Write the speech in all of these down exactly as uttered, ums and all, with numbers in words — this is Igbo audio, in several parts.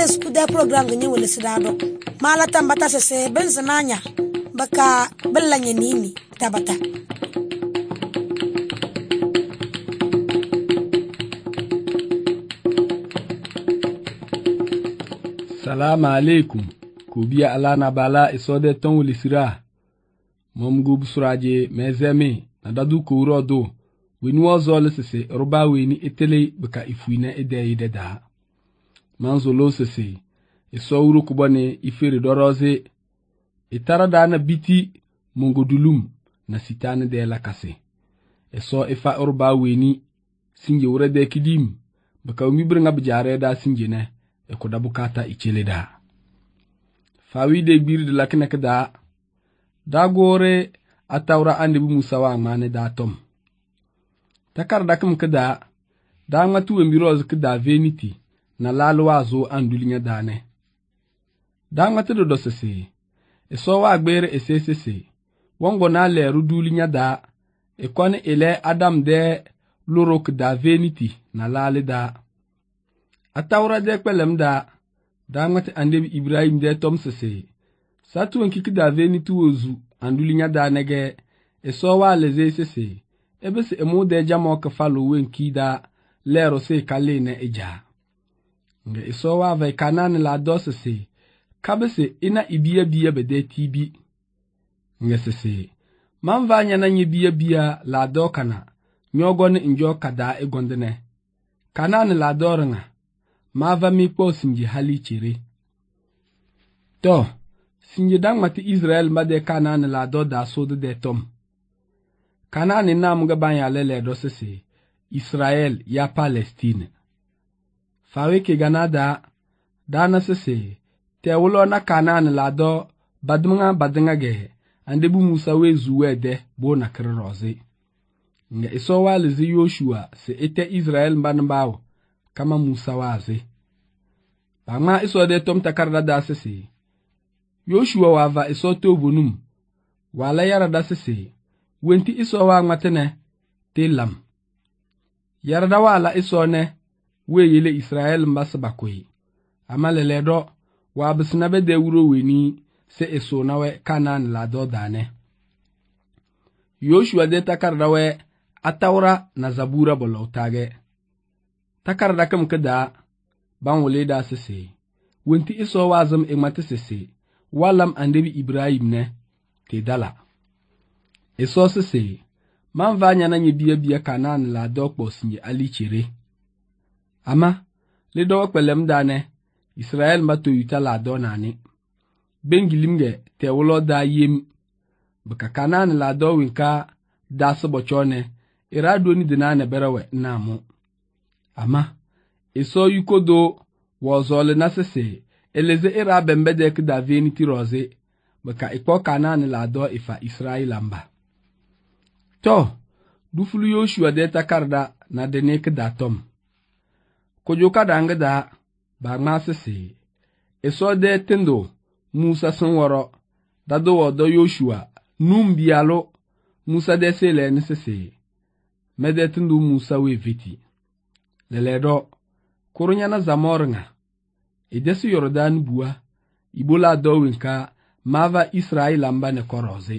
skuda program ganye wala sidado mala tambata se benzinanya baka bellanye nini tabata. Salam alaikum. Kubiya alana bala isode ton wulisira. Mom gub suraje mezeme na dadu kuro do. Wini wazole sese roba weni etele baka ifuina ede ide da. Manzolo sese iso uru kubane iferi doroze. Itara dana biti mongodulum na sitane de la kase. Iso ifa roba weni sinje urede kidim. Baka umibringa bijare da sinje ne. Eko da bukata ichele da. Fawi de gbiri de lakina kada. Da gore atawra ande bu musawa amane da tom. Takar da kum kada. Da ngatu wembiroz kada veniti. Na lalwa zo andulinya dane. Da ngatu do dosese. Eso wa agbere esesese. Wango na le rudulinya da. Ekwane ele adam de lorok da veniti na lale da. Atawra de kwelem da. Da ngati andebi Ibrahim de tom sese. Satu enkiki da veni tuozu andulinya da nege. Eso wa leze sese. Ebe se emu de jamo ke falo wenki da lero se kale ne eja. Nge eso wa vai kanane la do sese. Kabe se ina ibiya biya bede tibi. Nge sese. Manvanya na nye biya biya la do kana. Nyogone injo kada egondene. Kanane la do renga. Mava mi po sinji hali chiri. To, sinji dang mati Israel made Kanaan la do da sode de tom. Kanaan na mga banya lele do sese, Israel ya Palestine. Fawe ke ganada, dana sese, te wulo na Kanaan la do badmunga badanga ge, ande bu Musa wezuwe de bo na kriroze. Nga iso walizi Yoshua se ete Israel mbanambao. Kama Musa waze. Bama iso de tom takarda da sese. Yoshua wava iso to bonum. Wala yara da sese. Wenti iso wa matene. Telam. Yara da wala iso ne. We yele Israel mbasa bakwe. Amalele do. Wabisinabe de uro weni. Se iso nawe Kanaan la do dane. Yoshua de takarda we. Atawra na zabura bolo tage. Takarda kam kada ban wale da sese. Wenti iso wazam emate sese. Walam andebi Ibrahim ne. Te dala. Iso sese. Man vanya na nye biya biya Kanaan la dokbo sinye ali chire. Ama. Le do wakwelem dane. Israel mato yuta la do nane. Bengilimge te wolo da yem. Baka Kanaan la do winka. Da sabochone. Irado ni dinane berawe namu. Ama, iso yukodo wazole na sese, eleze ira bembede kida veni tiroze, baka ikpo Kanaan la do ifa Israel amba. To, dufulu Yoshua de takarda na dene kida tom. Kojoka dange da, bagma sese, iso de tendo, Musa sanwaro, dado wado Yoshua, num bialo, Musa de sele ne sese, mede tendo Musa we viti. Leledo, kurunya na zamoringa. Idesi Yordan bua, ibola dowinka, mava Israel amba ne koroze.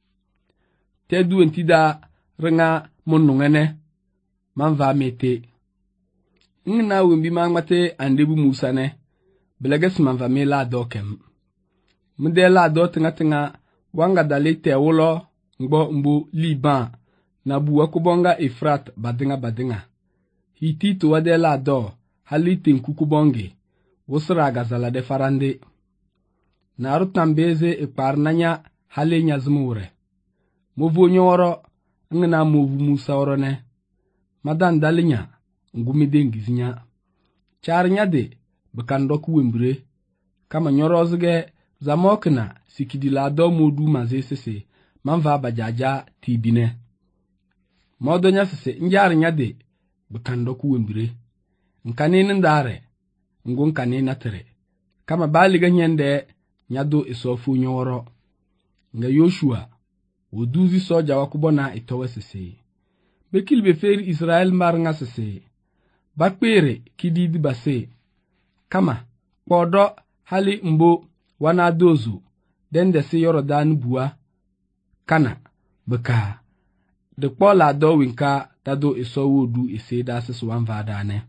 Tedu entida ringa monungene, manva mete. Ngina wimbi mangmate andebu Musa ne, beleges manva me la dokem. Mde la do tinga tinga, wanga dali te wolo, ngbo mbu Liban, na buwa kubonga Efrat badinga badinga. Hiti to wade la do, halite nkukubonge, wosra gazala de farande. Narutambeze e parnanya hale nyazmure. Movu nyoro, ngena movu Musa orone. Madan dalinya, ngumide ngizinya. Charnya de, bekandoku wembre. Kama nyorozge, zamokna, sikidi la do modu maze sese, manva bajaja tibine. Modonya sese, njarinya de, Bekando ku wembire. Nkanene ndare. Ngun nkanene tere. Kama baliga nyende. Nyado isofu nyoro. Nga Yoshua. Woduzi soja wakubona itowe sese. Bekil beferi Israel mar nga sese. Bakpere kididi base. Kama. Podo hali mbo wana dozu den de si Yordan bua kana beka de pola do winka tado iso wodu ise da sis wan vadane.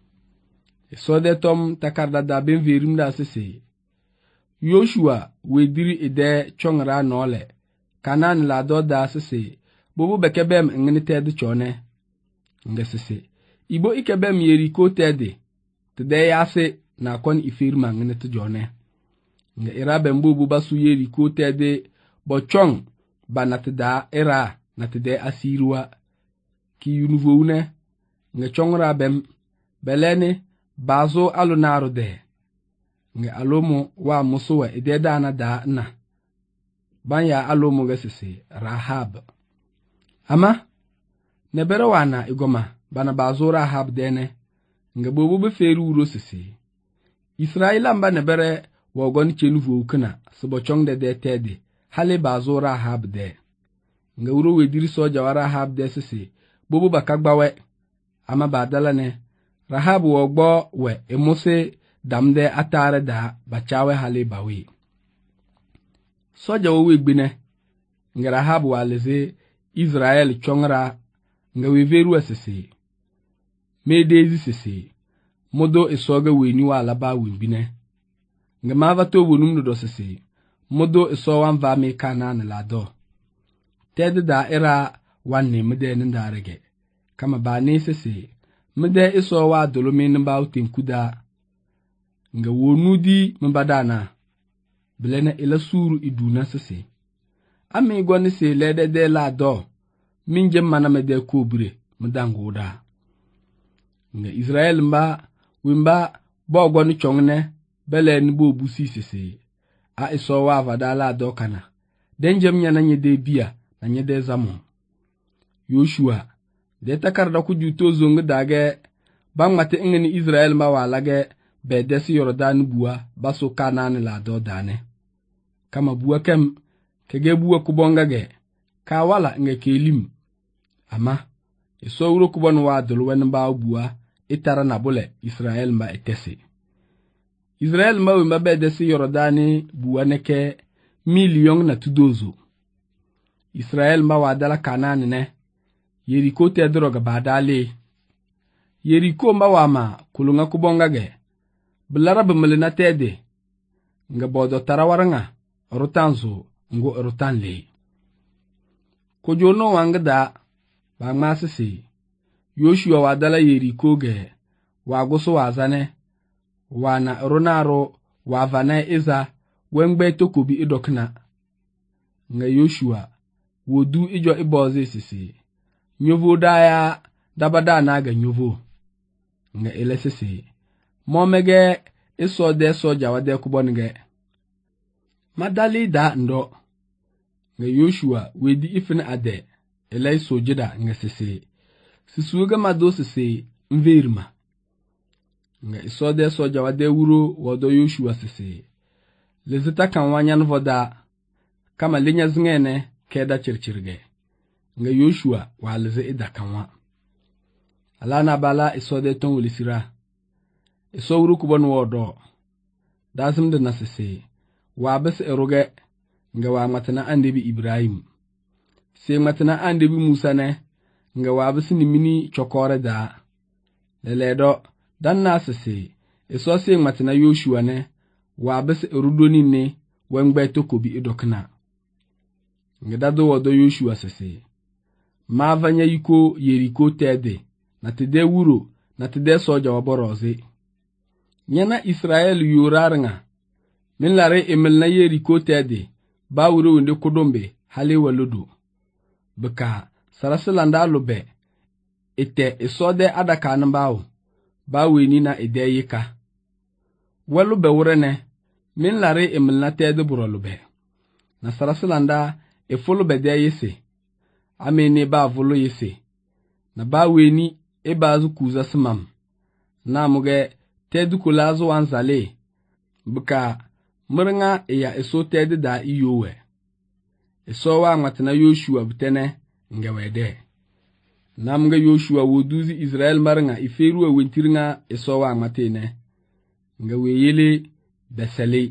Iso de tom takarda da ben verim da sise. Yoshua wediri ide chongra nole. Kanan la do da sise. Bobo bekebem ngini tedi chone. Nga sise. Ibo ikebem Yeriko tedi. Tede yase na kon ifirma ngini tijone. Nga irabe mbubu basu Yeriko tedi. Bo chong ba natida era natide asirua. Ki yunuvo une. Nga chongra bem. Belene bazo alunaru de. Nga alomo wa musuwa ide dana da na. Banya alomo gasisi Rahab. Ama nebere wana igoma bana bazo Rahab dene. Nga bobo be feru uro sisi. Israela mba nebere wagon chenuvu ukuna sibochong de de tedi. Hale bazo Rahab de. Nga uro wediri soja wa Rahab de sisi. Bobo bakagbawe. Ama badala ne. Rahab wogbo we emose damde atare da bachawe hale bawe. Soja wo wegbine. Nga Rahab waleze Israel chongra nga weveru asese. Medezi sese. Modo isoga weni wala ba wimbine. Nga mavato wonum do sese. Modo iso wan va me Kanaan lado. Tede da era wanne mede ndarege. Kama ba ne sese. Mede iso wa dolome nba utenkuda. Nga wonudi mbadana. Bilene ila suru iduna sese. Ami gwani se lede de la do. Minje mana mede kobre mdangoda. Nga Israel mba wimba bo gwani chongne bele nbo busi sese. A iso wa vada la do kana. Denjem nyana nyede bia na nyede zamu. Yoshua de takarda ku juto zonga dage bang mate ingeni Israel mba walage be desi Yordan bua baso Kanaan la do dane. Kama bua kem kege bua kubonga ge ka wala nge kelim. Ama iso uro kubon wa dolwen mba bua itara na bole Israel mba etese. Israel mba wimba be desi Yordan bua neke million na tudozo. Israel mba wadala Kanaan ne. Yeriko te droga badale. Yeriko mba wama kulunga kubonga ge. Bilara bimilina tede. Nga bodo tarawaranga. Rutanzo ngo rutanle. Kojono wangda. Bangmasisi. Yoshua wadala Yeriko ge. Waguso wazane. Wana runaro. Wavane iza. Wengbe tokubi idokna. Nga Yoshua. Wodu ijo iboze sisi. Nyovo daya dabada naga nyovo. Nga elesisi. Momege iso de soja wade kubonge. Madali da ndo. Nga Yoshua wedi ifin ade. Ele sojida nga sisi. Sisuga mado sisi mvirma. Nga iso de soja wade wuro wado Yoshua sisi. Lezita kan wanyan voda. Kama linya zingene keda chirchirge. Nga Yoshua waleze ida kanwa. Alana bala iso de ton ulisira. Iso uru kubon wodo. Dazim de nasese. Wabes eroge. Nga wa matana andebi Ibrahim. Se matana andebi Musa ne. Nga wabes ni mini chokore da. Leledo. Dan nasese. Iso se matana Yoshua ne. Wabes erudoni ne. Wengbe tokobi idokna. Nga dado wodo Yoshua sese. Mavanya yiko Yeriko tede. Na tede wuro. Na tede soja waboroze. Nyana Israel yuraranga. Min lare emel na Yeriko tede. Ba wuro wende kudombe. Hale waludu. Beka. Sarasilanda lube. Ete isode adaka nambao. Ba weni na ede yika. Walube wurene. Min lare emel na tede burolube. Na sarasilanda efolo de yese. Amene ba volo yese. Na ba weni e bazu kuza simam. Na muge tedu kulazo wanzale. Buka mringa ya eso tedu da iyowe. Eso wa matana Yoshua butene ngewede. Na muge Yoshua woduzi Israel maringa iferu e wentiringa eso wa matene. nga weyele besele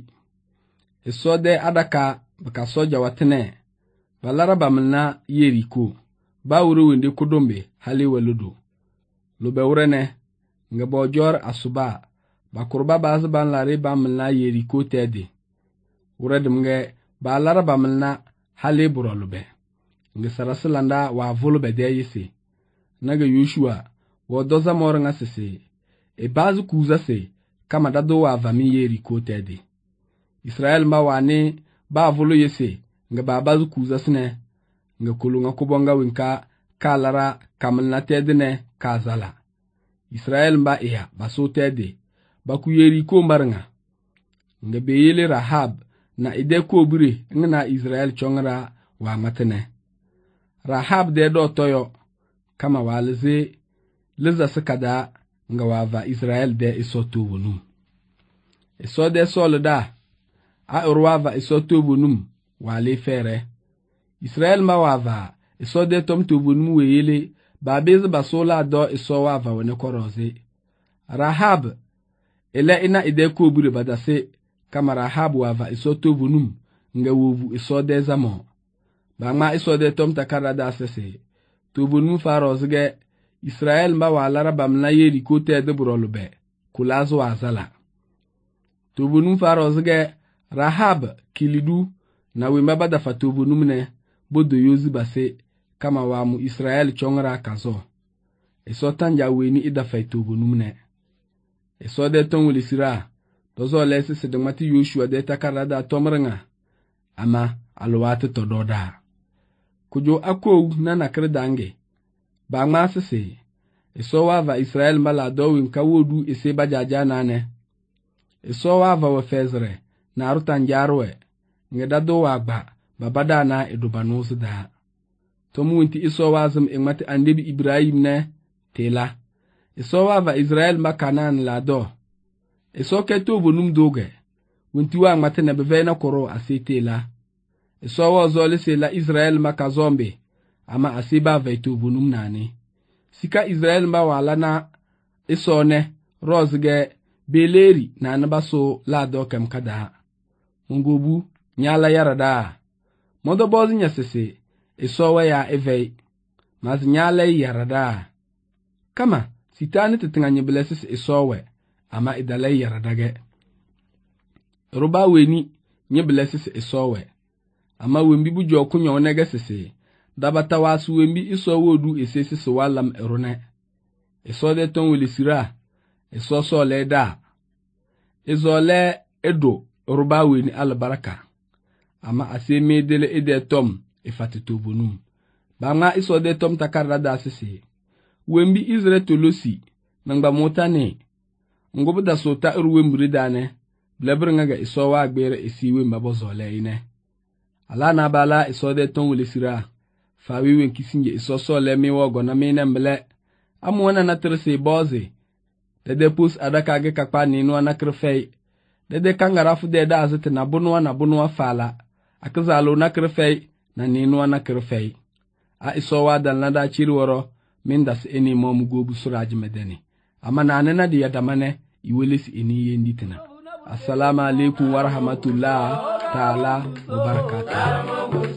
isode adaka baka soja watene balara bamna Yeriko ba wuru wende kudombe hali waludo lobe wurene nga bojor asuba bakurba bazban lare bamna Yeriko tede wuredum nge balara bamna hali burolube nga sarasilanda wa volube de yisi naga Yoshua wodoza moringa sese e bazu kuza se kama dado wa vami Yeriko tede Israel ma wane ba volo yese nga ba bazu kuza sine nga kulunga kubonga winka kalara kamna tedene kazala Israel mba iya baso tede baku Yeriko mbarnga nga beyele Rahab na ide kobure ngna Israel chongra wa matene Rahab de do toyo kama walze leza sakada nga wava Israel de isoto wonum iso de solda a urwava isoto wonum wale fere Israel ma wava iso de tom to wonum weyele babez basola do iso wava wone koroze Rahab ele ina ide kobure badase kama Rahab wava isoto wonum nga wovu iso de zamo bangma iso de tom takarada sese to wonum farozge Israel mba walara bamna Yeriko tede burolube kulazo azala tubunum farozge Rahab kilidu na wimba bada fatubunum ne bodo yozi base kama wamu Israel chongra kazo eso tanja weni ida faitubunum ne eso de ton wulisira dozo lesi sedemati Yoshua de takarada tomrenga ama alwate tododa kujo akou na nakredange bangma sese eso wava Israel mala dowin kawodu ese bajaja nane eso wava wa fezre na rutan jarwe ngedado wagba babada na edubanus da tomu inti eso wazum ingmati andebi Ibrahim ne tela eso wava Israel makanan lado eso keto bonum doge winti wa ngmati na bevena koro asetela eso wazole se la Israel makazombe ama asiba vaitu bunum nani sika Israel mba wala na isone rozge beleri na nabaso la dokem kada ngobu nyala yarada modo bozi nyasese isowe ya evei maz nyala yarada kama sitani tetinganye blesis isowe ama idale yaradage ruba weni nye blesis isowe ama wembi bujo kunyo onege sese dabata wasu wembi iso wodu esesi so walam erone eso de ton wilisira eso so leda izo le edo ruba weni albaraka ama aseme dele ede tom ifatitu bunum banga iso de tom takarada sese wembi Israel tolosi nangba motane ngobu da sota ruwembri dane blebringa ga iso wa agbere esiwe mbabozole ine ala na bala iso de ton wilisira fawi wen kisinje isoso le mi wogo na mi nembele amwana na trese boze dede pus adaka ge kakpa ni no na krefei dede kangarafu de da azete na bunwa na bunwa fala akazalo na krefei na ni no na krefei a iso wa dan la da chirworo mindas eni mom gobu suraji medeni amana anena di yadamane iwelis eni yenditina assalamu alaikum wa rahmatullah ta'ala wa barakatuh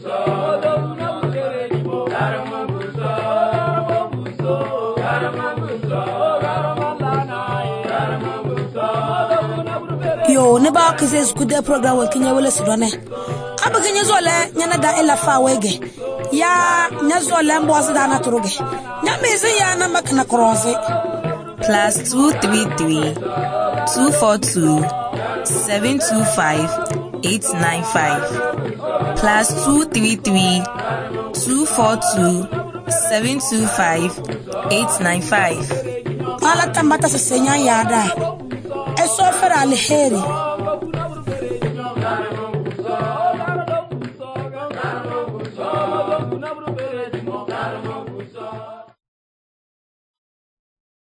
yo ne ba kise skude program wa kinya wala sidone abaganya zole nyana da ela fa wege ya nyazole mbo asida na turuge nyameze ya na makna crosse plus two three three two four two seven two five eight nine five plus two three three two four two seven two five eight nine five ala tambata senya yada eso fera alheri